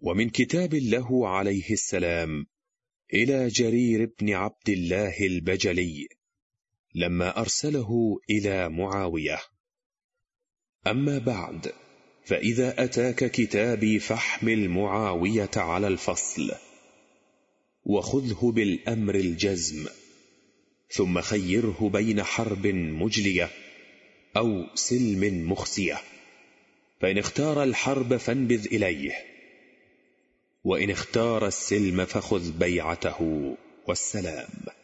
ومن كتاب له عليه السلام إلى جرير بن عبد الله البجلي لما أرسله إلى معاوية: أما بعد، فإذا أتاك كتابي فاحمل معاوية على الفصل، وخذه بالأمر الجزم، ثم خيره بين حرب مجلية أو سلم مخزية، فإن اختار الحرب فانبذ إليه، وإن اختار السلم فخذ بيعته والسلام.